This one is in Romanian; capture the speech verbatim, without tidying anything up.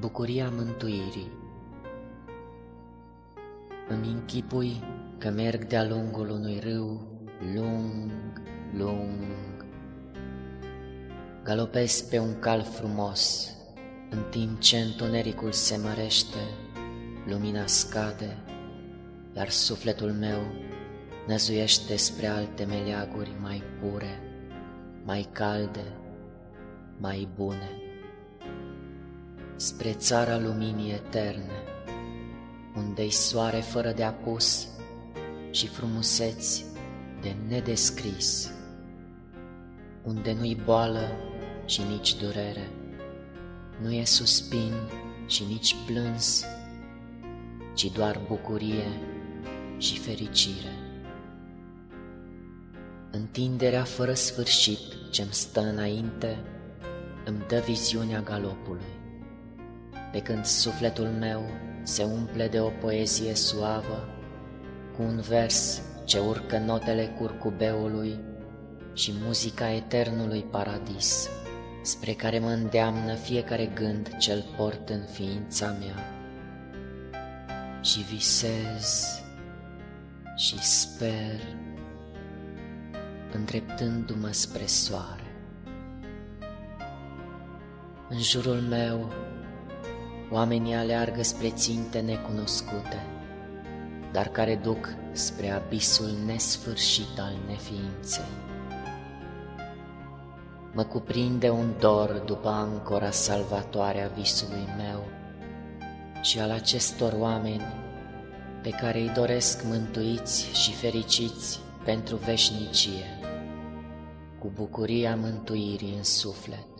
Bucuria mântuirii. Îmi închipui că merg de-a lungul unui râu lung, lung. Galopez pe un cal frumos, în timp ce întunericul se mărește, lumina scade, iar sufletul meu năzuiește spre alte meleaguri mai pure, mai calde, mai bune, spre țara luminii eterne, unde-i soare fără de apus și frumuseți de nedescris, unde nu-i boală și nici durere, nu e suspin și nici plâns, ci doar bucurie și fericire. Întinderea fără sfârșit ce-mi stă înainte îmi dă viziunea galopului, pe când sufletul meu se umple de o poezie suavă, cu un vers ce urcă notele curcubeului și muzica eternului paradis, spre care mă îndeamnă fiecare gând ce-l port în ființa mea. Și visez și sper, îndreptându-mă spre soare. În jurul meu, oamenii aleargă spre ținte necunoscute, dar care duc spre abisul nesfârșit al neființei. Mă cuprinde un dor după ancora salvatoare a visului meu și al acestor oameni pe care îi doresc mântuiți și fericiți pentru veșnicie, cu bucuria mântuirii în suflet.